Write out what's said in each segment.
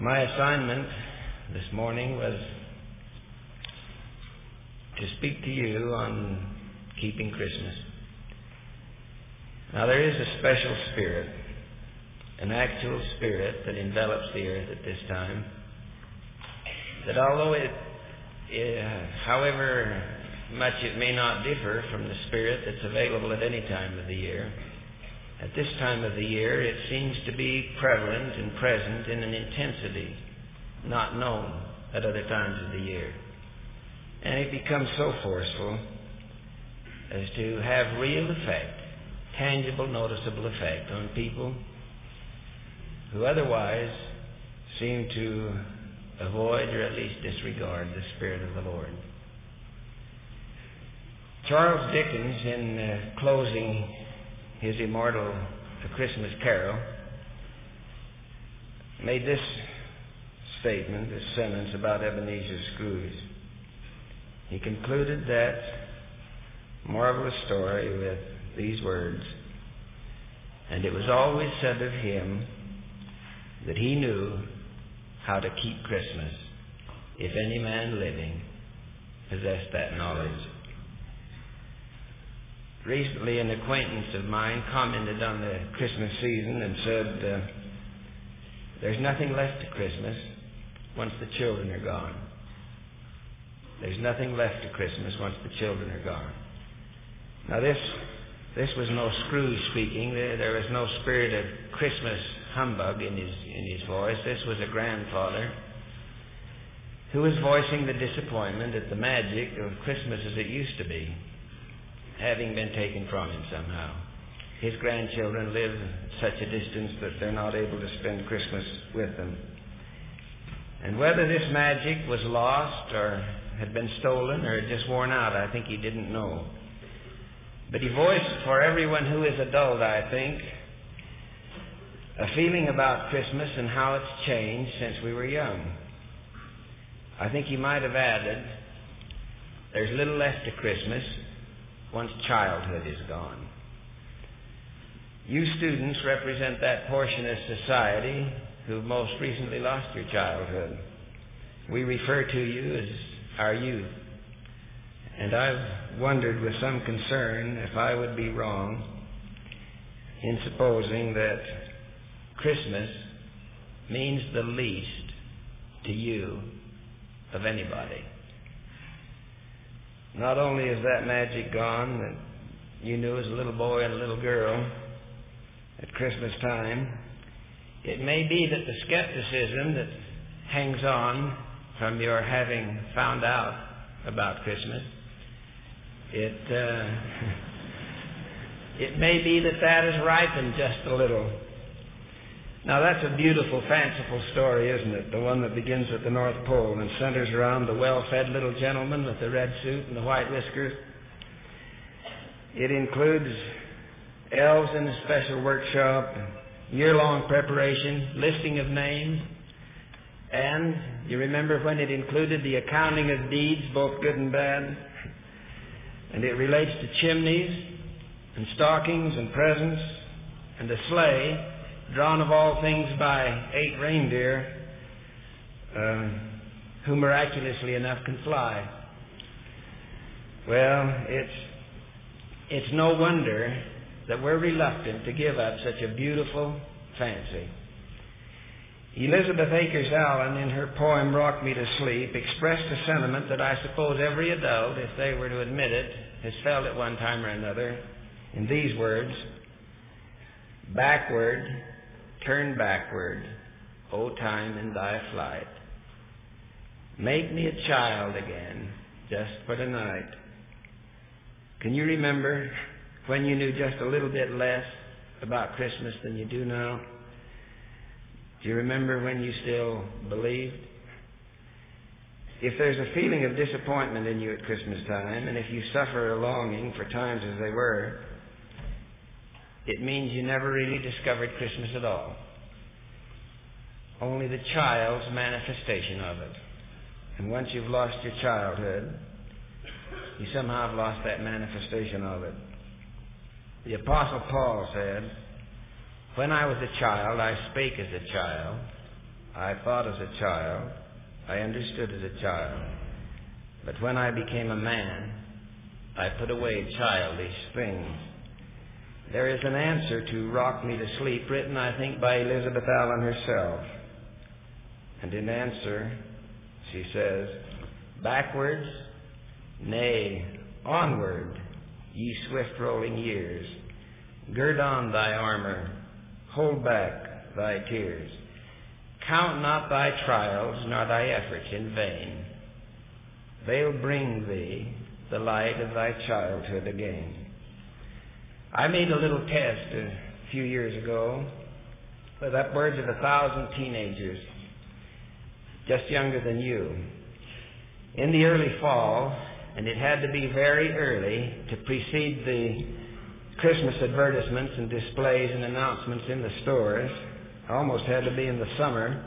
My assignment this morning was to speak to you on keeping Christmas. Now, there is a special spirit, an actual spirit that envelops the earth at this time, that although however much it may not differ from the spirit that's available at any time of the year, at this time of the year it seems to be prevalent and present in an intensity not known at other times of the year. And it becomes so forceful as to have real effect, tangible, noticeable effect on people who otherwise seem to avoid or at least disregard the Spirit of the Lord. Charles Dickens, in closing his immortal A Christmas Carol, made this statement, this sentence about Ebenezer Scrooge. He concluded that marvelous story with these words, "And it was always said of him that he knew how to keep Christmas, if any man living possessed that knowledge." Recently, an acquaintance of mine commented on the Christmas season and said, there's nothing left to Christmas once the children are gone. There's nothing left to Christmas once the children are gone. Now, this was no Scrooge speaking. There was no spirit of Christmas humbug in his voice. This was a grandfather who was voicing the disappointment at the magic of Christmas as it used to be having been taken from him somehow. His grandchildren live at such a distance that they're not able to spend Christmas with them. And whether this magic was lost or had been stolen or just worn out, I think he didn't know. But he voiced for everyone who is adult, I think, a feeling about Christmas and how it's changed since we were young. I think he might have added, there's little left to Christmas once childhood is gone. You students represent that portion of society who've most recently lost your childhood. We refer to you as our youth. And I've wondered with some concern if I would be wrong in supposing that Christmas means the least to you of anybody. Not only is that magic gone that you knew as a little boy and a little girl at Christmas time, it may be that the skepticism that hangs on from your having found out about Christmas, it may be that has ripened just a little. Now, that's a beautiful, fanciful story, isn't it? The one that begins at the North Pole and centers around the well-fed little gentleman with the red suit and the white whiskers. It includes elves in a special workshop, year-long preparation, listing of names, and you remember when it included the accounting of deeds, both good and bad, and it relates to chimneys and stockings and presents and a sleigh drawn of all things by 8 reindeer who miraculously enough can fly. Well, it's no wonder that we're reluctant to give up such a beautiful fancy. Elizabeth Akers Allen, in her poem Rock Me to Sleep, expressed a sentiment that I suppose every adult, if they were to admit it, has felt at one time or another, in these words: backward, turn backward, O time in thy flight. Make me a child again, just for the night. Can you remember when you knew just a little bit less about Christmas than you do now? Do you remember when you still believed? If there's a feeling of disappointment in you at Christmas time, and if you suffer a longing for times as they were, it means you never really discovered Christmas at all. Only the child's manifestation of it. And once you've lost your childhood, you somehow have lost that manifestation of it. The Apostle Paul said, "When I was a child, I spake as a child, I thought as a child, I understood as a child. But when I became a man, I put away childish things. There is an answer to Rock Me to Sleep, written, I think, by Elizabeth Allen herself. And in answer, she says, backwards, nay, onward, ye swift-rolling years. Gird on thy armor, hold back thy tears. Count not thy trials, nor thy efforts in vain. They'll bring thee the light of thy childhood again. I made a little test a few years ago with upwards of 1,000 teenagers, just younger than you. In the early fall, and it had to be very early to precede the Christmas advertisements and displays and announcements in the stores, almost had to be in the summer,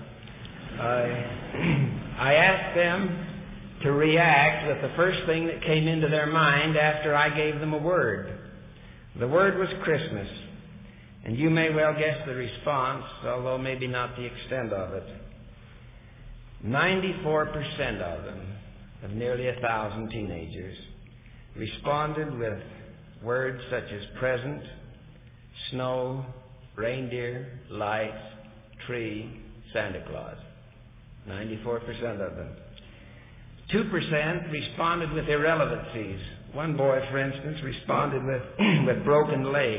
I asked them to react with the first thing that came into their mind after I gave them a word. The word was Christmas, and you may well guess the response, although maybe not the extent of it. 94% of them, of nearly 1,000 teenagers, responded with words such as present, snow, reindeer, lights, tree, Santa Claus. 94% of them. 2% responded with irrelevancies. One boy, for instance, responded with broken leg.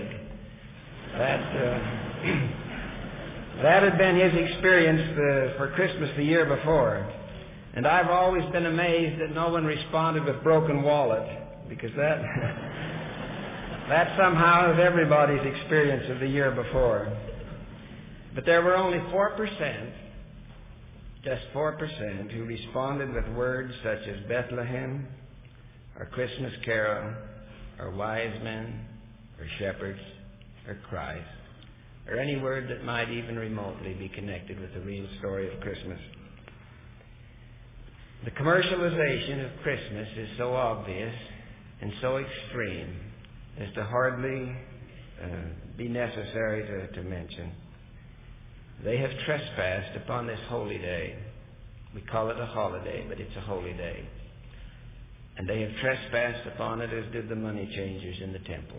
That had been his experience for Christmas the year before. And I've always been amazed that no one responded with broken wallet, because that somehow is everybody's experience of the year before. But there were only 4%, just 4%, who responded with words such as Bethlehem, or Christmas carol, or wise men, or shepherds, or Christ, or any word that might even remotely be connected with the real story of Christmas. The commercialization of Christmas is so obvious and so extreme as to hardly be necessary to mention. They have trespassed upon this holy day. We call it a holiday, but it's a holy day. And they have trespassed upon it as did the money changers in the temple.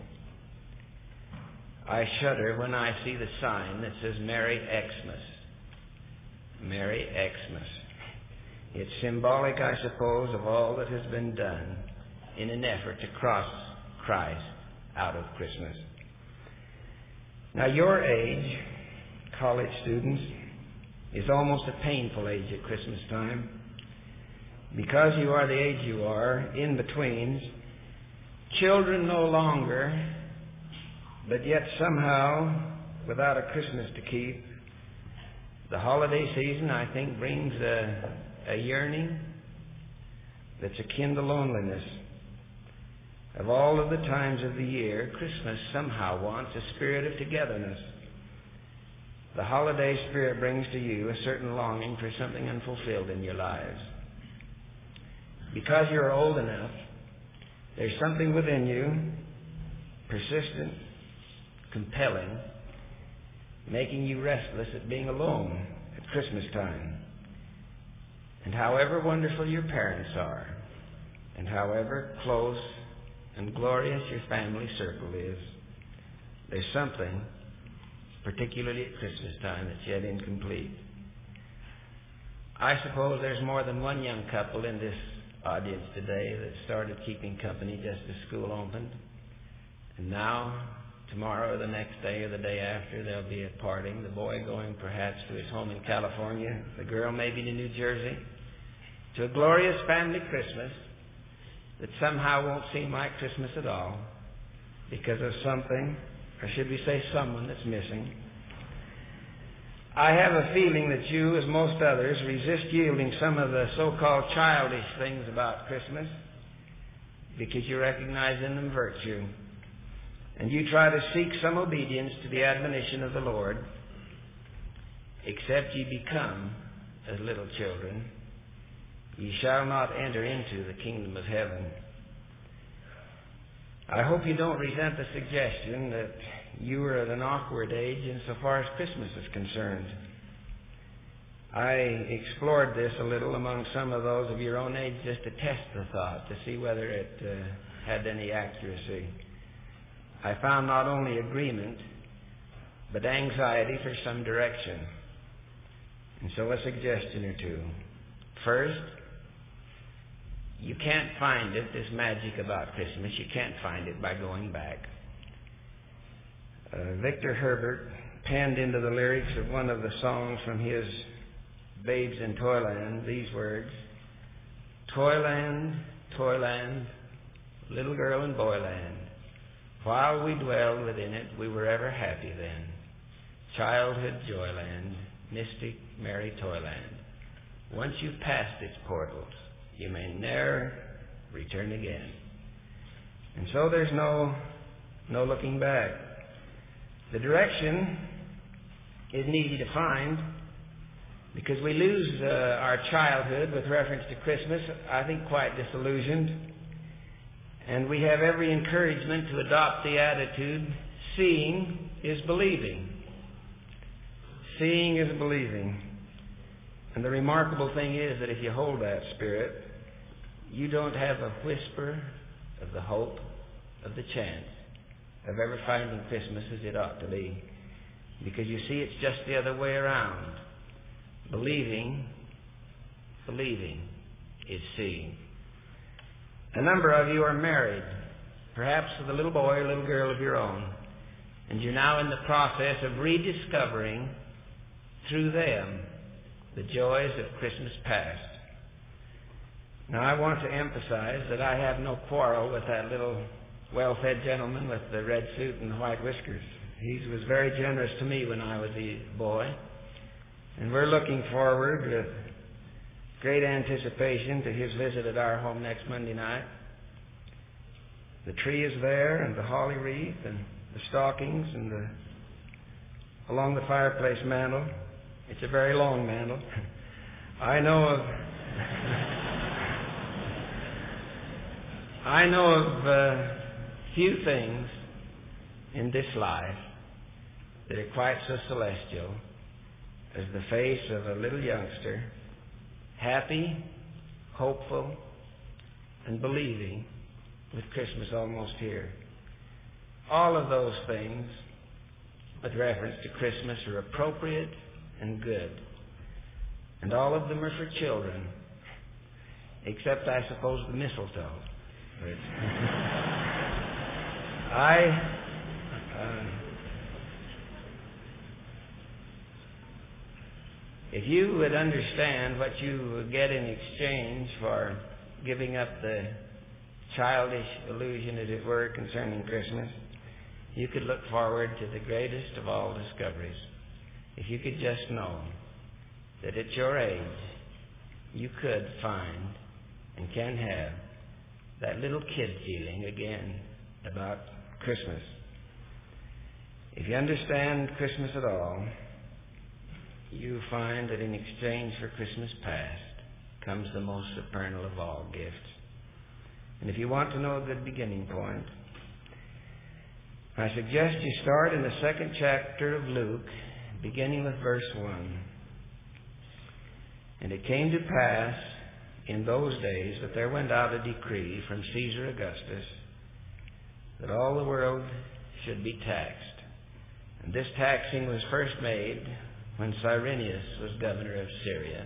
I shudder when I see the sign that says Merry Xmas. Merry Xmas. It's symbolic, I suppose, of all that has been done in an effort to cross Christ out of Christmas. Now, your age, college students, is almost a painful age at Christmas time. Because you are the age you are, in-betweens, children no longer, but yet somehow, without a Christmas to keep, the holiday season, I think, brings a yearning that's akin to loneliness. Of all of the times of the year, Christmas somehow wants a spirit of togetherness. The holiday spirit brings to you a certain longing for something unfulfilled in your lives. Because you're old enough, there's something within you, persistent, compelling, making you restless at being alone at Christmas time. And however wonderful your parents are, and however close and glorious your family circle is, there's something, particularly at Christmas time, that's yet incomplete. I suppose there's more than one young couple in this audience today that started keeping company just as school opened. And now, tomorrow or the next day or the day after, there'll be a parting. The boy going perhaps to his home in California, the girl maybe to New Jersey, to a glorious family Christmas that somehow won't seem like Christmas at all because of something, or should we say someone, that's missing. I have a feeling that you, as most others, resist yielding some of the so-called childish things about Christmas because you recognize in them virtue. And you try to seek some obedience to the admonition of the Lord. Except ye become as little children, ye shall not enter into the kingdom of heaven. I hope you don't resent the suggestion that you are at an awkward age insofar as Christmas is concerned. I explored this a little among some of those of your own age just to test the thought, to see whether it had any accuracy. I found not only agreement, but anxiety for some direction. And so a suggestion or two. First, you can't find it, this magic about Christmas, you can't find it by going back. Victor Herbert penned into the lyrics of one of the songs from his Babes in Toyland these words: Toyland, Toyland, little girl in boyland, while we dwelled within it, we were ever happy then. Childhood joyland, mystic merry Toyland. Once you've passed its portals, you may ne'er return again. And so there's no looking back. The direction isn't easy to find, because we lose our childhood with reference to Christmas, I think quite disillusioned. And we have every encouragement to adopt the attitude, seeing is believing. Seeing is believing. And the remarkable thing is that if you hold that spirit, you don't have a whisper of the hope, of the chance of ever finding Christmas as it ought to be. Because you see, it's just the other way around. Believing is seeing. A number of you are married, perhaps with a little boy or little girl of your own, and you're now in the process of rediscovering through them the joys of Christmas past. Now, I want to emphasize that I have no quarrel with that little well-fed gentleman with the red suit and the white whiskers. He was very generous to me when I was a boy. And we're looking forward with great anticipation to his visit at our home next Monday night. The tree is there, and the holly wreath, and the stockings, and along the fireplace mantel. It's a very long mantel. I know of few things in this life that are quite so celestial as the face of a little youngster, happy, hopeful, and believing with Christmas almost here. All of those things with reference to Christmas are appropriate and good. And all of them are for children, except, I suppose, the mistletoe. If you would understand what you would get in exchange for giving up the childish illusion, as it were, concerning Christmas, you could look forward to the greatest of all discoveries. If you could just know that at your age, you could find and can have that little kid feeling again about Christmas. If you understand Christmas at all, you find that in exchange for Christmas past comes the most supernal of all gifts. And if you want to know a good beginning point, I suggest you start in the 2nd chapter of Luke, beginning with verse 1. And it came to pass in those days that there went out a decree from Caesar Augustus that all the world should be taxed. And this taxing was first made when Cyrenius was governor of Syria.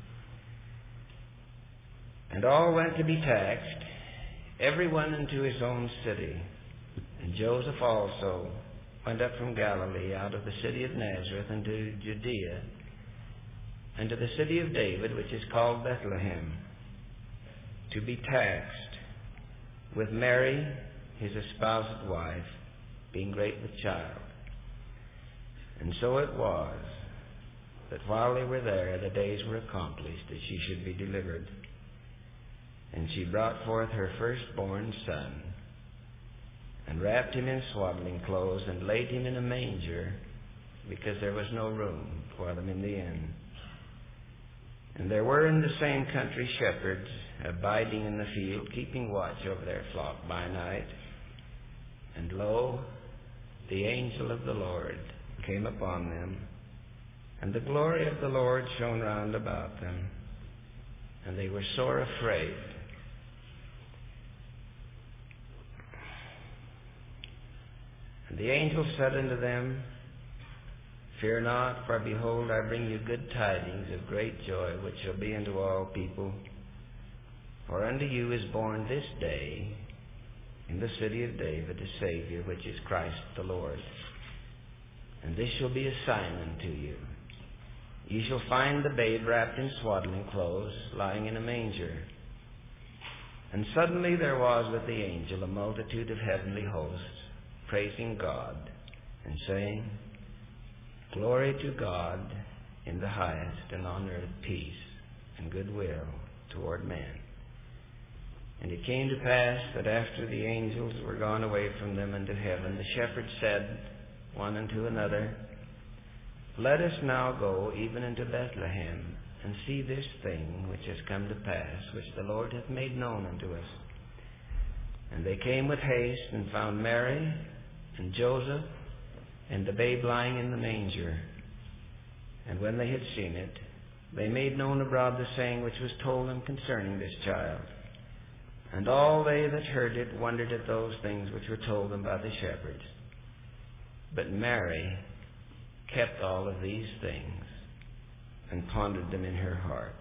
And all went to be taxed, every one into his own city. And Joseph also went up from Galilee out of the city of Nazareth into Judea, and to the city of David, which is called Bethlehem, to be taxed with Mary, his espoused wife, being great with child. And so it was that while they were there, the days were accomplished that she should be delivered. And she brought forth her firstborn son, and wrapped him in swaddling clothes, and laid him in a manger, because there was no room for them in the inn. And there were in the same country shepherds abiding in the field, keeping watch over their flock by night. And lo, the angel of the Lord came upon them, And the glory of the Lord shone round about them, and they were sore afraid. And the angel said unto them, Fear not, for behold, I bring you good tidings of great joy, which shall be unto all people. For unto you is born this day in the city of David a Savior, which is Christ the Lord. And this shall be a sign unto you. Ye shall find the babe wrapped in swaddling clothes, lying in a manger. And suddenly there was with the angel a multitude of heavenly hosts, praising God, and saying, Glory to God in the highest, and on earth peace and goodwill toward men. And it came to pass that after the angels were gone away from them into heaven, the shepherds said one unto another, Let us now go even into Bethlehem, and see this thing which has come to pass, which the Lord hath made known unto us. And they came with haste, and found Mary and Joseph, and the babe lying in the manger. And when they had seen it, they made known abroad the saying which was told them concerning this child. And all they that heard it wondered at those things which were told them by the shepherds. But Mary kept all of these things, and pondered them in her heart.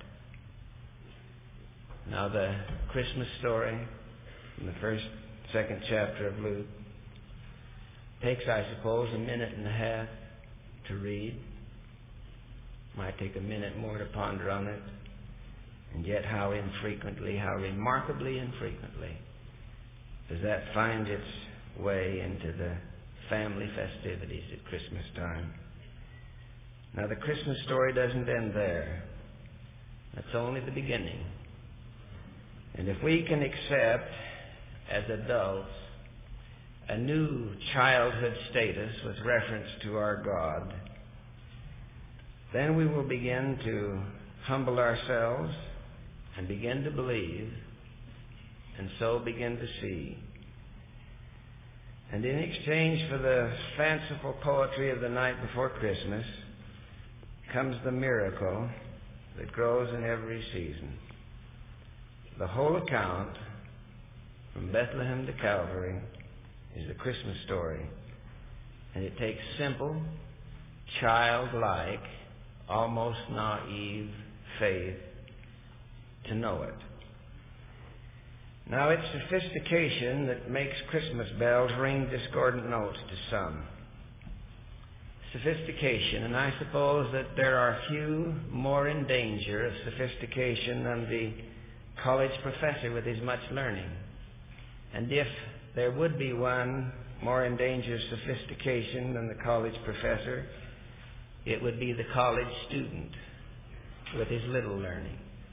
Now the Christmas story in the second chapter of Luke takes, I suppose, a minute and a half to read. Might take a minute more to ponder on it. And yet how infrequently, how remarkably infrequently does that find its way into the family festivities at Christmas time. Now the Christmas story doesn't end there. That's only the beginning. And if we can accept, as adults, a new childhood status with reference to our God, then we will begin to humble ourselves and begin to believe, and so begin to see. And in exchange for the fanciful poetry of the night before Christmas comes the miracle that grows in every season. The whole account, from Bethlehem to Calvary, is the Christmas story. And it takes simple, childlike, almost naive faith to know it. Now, it's sophistication that makes Christmas bells ring discordant notes to some. Sophistication, and I suppose that there are few more in danger of sophistication than the college professor with his much learning. And if there would be one more in danger of sophistication than the college professor, it would be the college student with his little learning.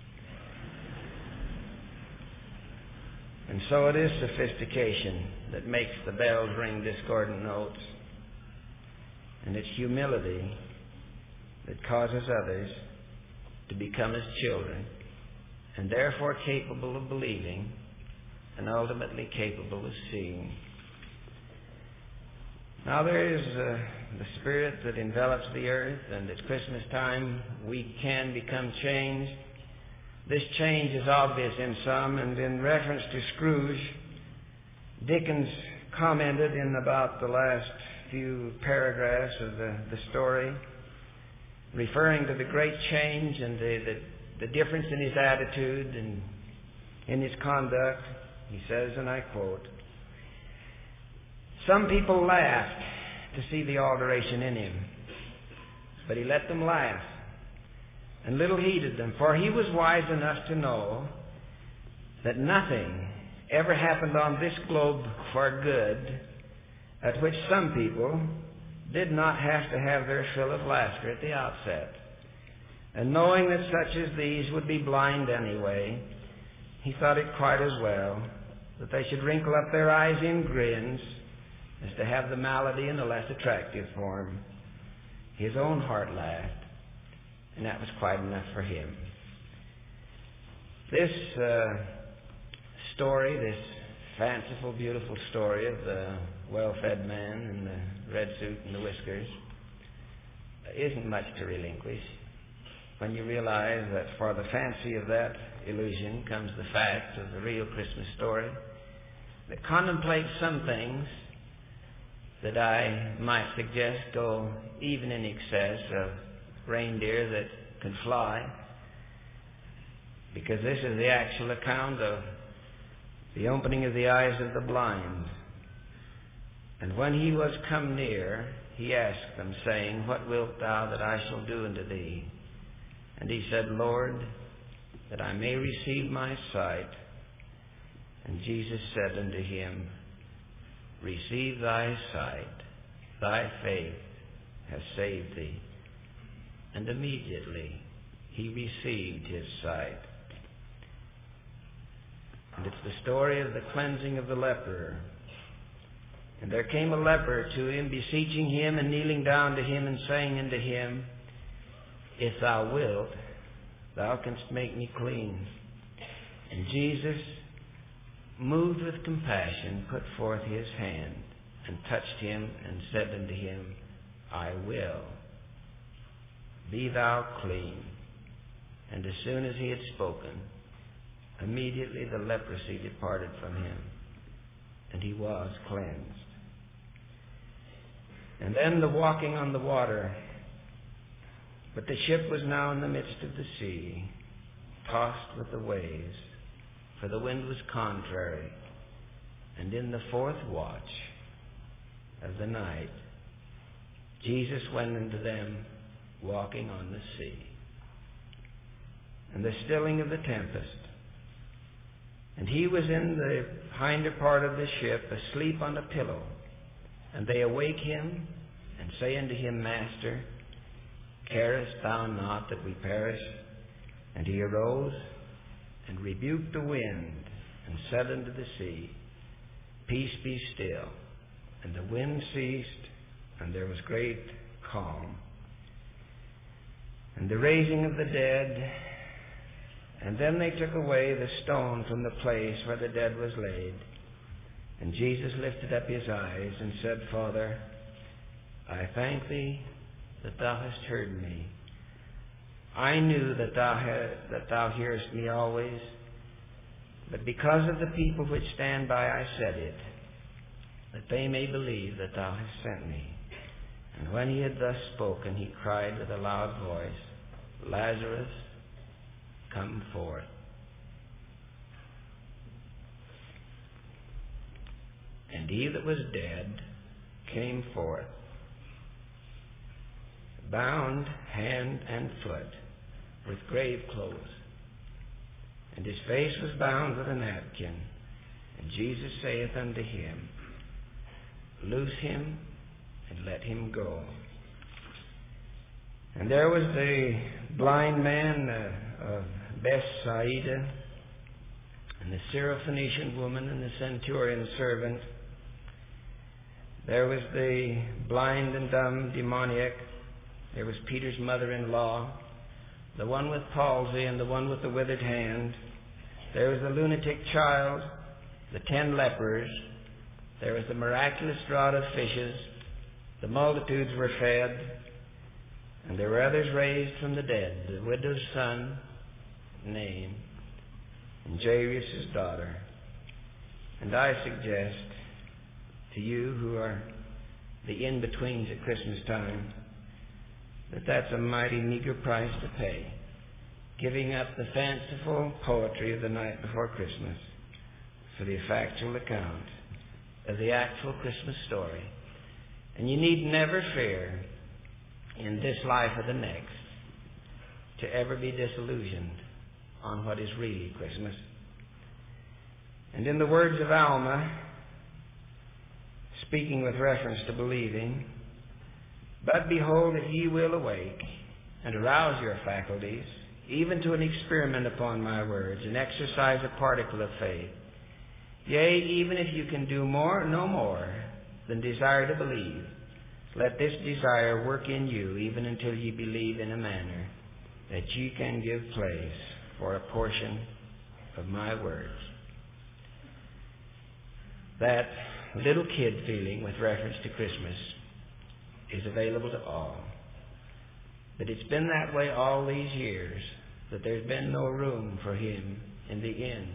And so it is sophistication that makes the bells ring discordant notes. And it's humility that causes others to become as children, and therefore capable of believing, and ultimately capable of seeing. Now there is the Spirit that envelops the earth, and at Christmas time we can become changed. This change is obvious in some, and in reference to Scrooge, Dickens commented in about the last few paragraphs of the story, referring to the great change and the difference in his attitude and in his conduct. He says, and I quote, "Some people laughed to see the alteration in him, but he let them laugh, and little heeded them, for he was wise enough to know that nothing ever happened on this globe for good at which some people did not have to have their fill of laughter at the outset. And knowing that such as these would be blind anyway, he thought it quite as well that they should wrinkle up their eyes in grins as to have the malady in a less attractive form. His own heart laughed, and that was quite enough for him." This story, this fanciful, beautiful story of the well-fed man in the red suit and the whiskers, isn't much to relinquish when you realize that for the fancy of that illusion comes the fact of the real Christmas story that contemplates some things that I might suggest go even in excess of reindeer that can fly, because this is the actual account of the opening of the eyes of the blind. And when he was come near, he asked them, saying, What wilt thou that I shall do unto thee? And he said, Lord, that I may receive my sight. And Jesus said unto him, Receive thy sight, thy faith has saved thee. And immediately he received his sight. And it's the story of the cleansing of the leper. And there came a leper to him, beseeching him and kneeling down to him and saying unto him, If thou wilt, thou canst make me clean. And Jesus, moved with compassion, put forth his hand and touched him and said unto him, I will. Be thou clean. And as soon as he had spoken, immediately the leprosy departed from him, and he was cleansed. And then the walking on the water. But the ship was now in the midst of the sea, tossed with the waves, for the wind was contrary. And in the fourth watch of the night, Jesus went unto them walking on the sea. And the stilling of the tempest. And he was in the hinder part of the ship, asleep on a pillow. And they awake him, and say unto him, Master, carest thou not that we perish? And he arose, and rebuked the wind, and said unto the sea, Peace, be still. And the wind ceased, and there was great calm. And the raising of the dead. And then they took away the stone from the place where the dead was laid. And Jesus lifted up his eyes and said, Father, I thank thee that thou hast heard me. I knew that thou hearest me always, but because of the people which stand by I said it, that they may believe that thou hast sent me. And when he had thus spoken, he cried with a loud voice, Lazarus, come forth. And he that was dead came forth, bound hand and foot with grave clothes, and his face was bound with a napkin. And Jesus saith unto him, Loose him and let him go. And there was the blind man of Bethsaida, and the Syrophoenician woman, and the centurion's servant. There was the blind and dumb demoniac. There was Peter's mother-in-law, the one with palsy and the one with the withered hand. There was the lunatic child, the 10 lepers. There was the miraculous draught of fishes. The multitudes were fed. And there were others raised from the dead, the widow's son, Nain, and Jairus' daughter. And I suggest to you who are the in-betweens at Christmas time that that's a mighty meager price to pay, giving up the fanciful poetry of the night before Christmas for the factual account of the actual Christmas story. And you need never fear in this life or the next to ever be disillusioned on what is really Christmas. And in the words of Alma, speaking with reference to believing, but behold, if ye will awake and arouse your faculties, even to an experiment upon my words, and exercise a particle of faith, yea, even if you can do no more than desire to believe, let this desire work in you, even until ye believe in a manner that ye can give place for a portion of my words. That little kid feeling with reference to Christmas is available to all. that it's been that way all these years, that there's been no room for him in the inn.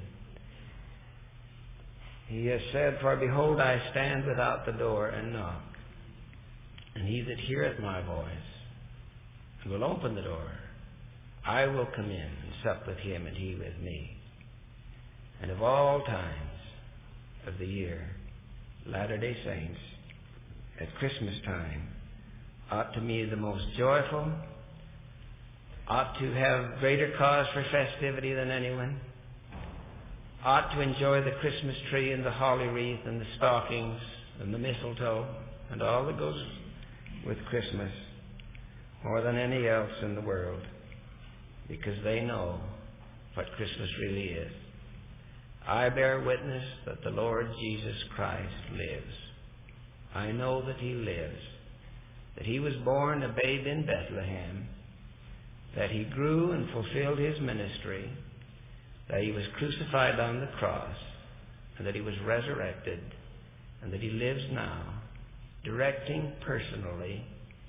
He has said, "For behold, I stand without the door and knock. And he that heareth my voice and will open the door, I will come in and sup with him and he with me." And of all times of the year, Latter-day Saints at Christmas time ought to be the most joyful, ought to have greater cause for festivity than anyone, ought to enjoy the Christmas tree and the holly wreath and the stockings and the mistletoe and all that goes with Christmas more than any else in the world, because they know what Christmas really is. I bear witness that the Lord Jesus Christ lives. I know that he lives, that he was born a babe in Bethlehem, that he grew and fulfilled his ministry, that he was crucified on the cross, and that he was resurrected, and that he lives now, directing personally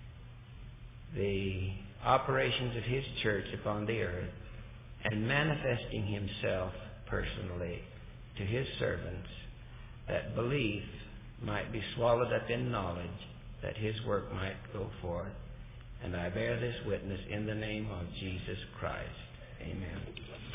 the operations of his church upon the earth, and manifesting himself personally to his servants, that belief might be swallowed up in knowledge, that his work might go forth. And I bear this witness in the name of Jesus Christ. Amen.